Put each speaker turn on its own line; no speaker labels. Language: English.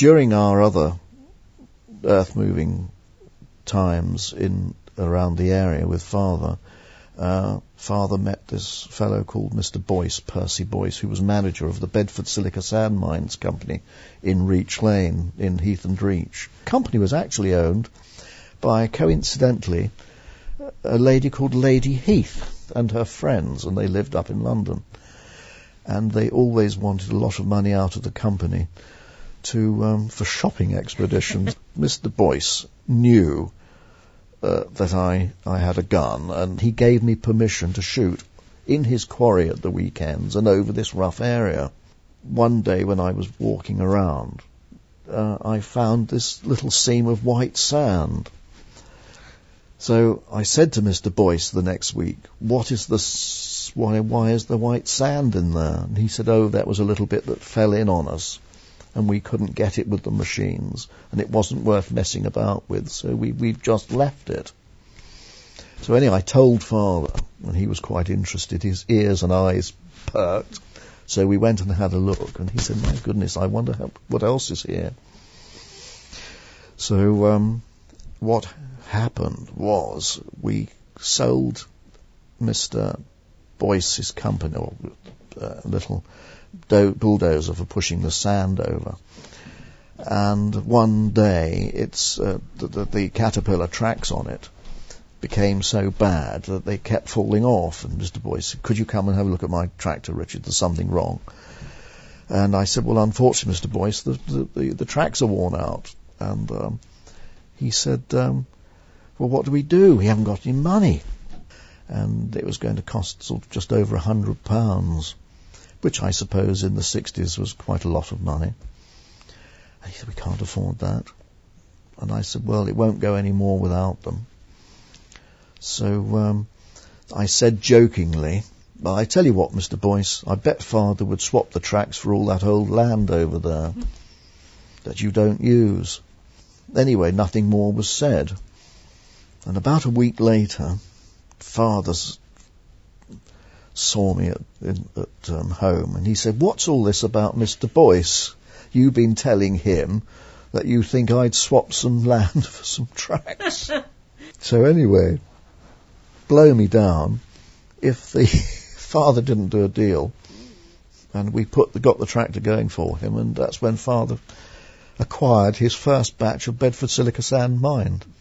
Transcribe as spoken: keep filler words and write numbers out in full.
during our other earth-moving times in around the area with Father, uh, Father met this fellow called Mister Boyce, Percy Boyce, who was manager of the Bedford Silica Sand Mines Company in Reach Lane, in Heath and Reach. The company was actually owned by, coincidentally, a lady called Lady Heath and her friends, and they lived up in London. And they always wanted a lot of money out of the company to um, for shopping expeditions. Mister Boyce knew uh, that I, I had a gun, and he gave me permission to shoot in his quarry at the weekends and over this rough area. One day when I was walking around, uh, I found this little seam of white sand. So I said to Mister Boyce the next week, what is the, s- why, why is the white sand in there? And he said, oh, that was a little bit that fell in on us, and we couldn't get it with the machines, and it wasn't worth messing about with, so we, we've just left it. So anyway, I told Father, and he was quite interested, his ears and eyes perked, so we went and had a look, and he said, my goodness, I wonder how, what else is here. So, um, what happened was we sold Mister Boyce's company, or a little do- bulldozer for pushing the sand over. And one day, it's uh, the, the, the caterpillar tracks on it became so bad that they kept falling off. And Mister Boyce said, could you come and have a look at my tractor, Richard? There's something wrong. And I said, well, unfortunately, Mister Boyce, the, the, the, the tracks are worn out. And um, he said, um, well, what do we do? We haven't got any money. And it was going to cost sort of just over a hundred pounds, which I suppose in the sixties was quite a lot of money. And he said, we can't afford that. And I said, well, it won't go any more without them. So um, I said jokingly, well, I tell you what, Mister Boyce, I bet Father would swap the tracks for all that old land over there that you don't use. Anyway, nothing more was said. And about a week later, Father saw me at, in, at um, home, and he said, what's all this about Mister Boyce? You've been telling him that you think I'd swap some land for some tracks. So anyway, blow me down, if the Father didn't do a deal, and we put the, got the tractor going for him, and that's when Father acquired his first batch of Bedford Silica Sand mined.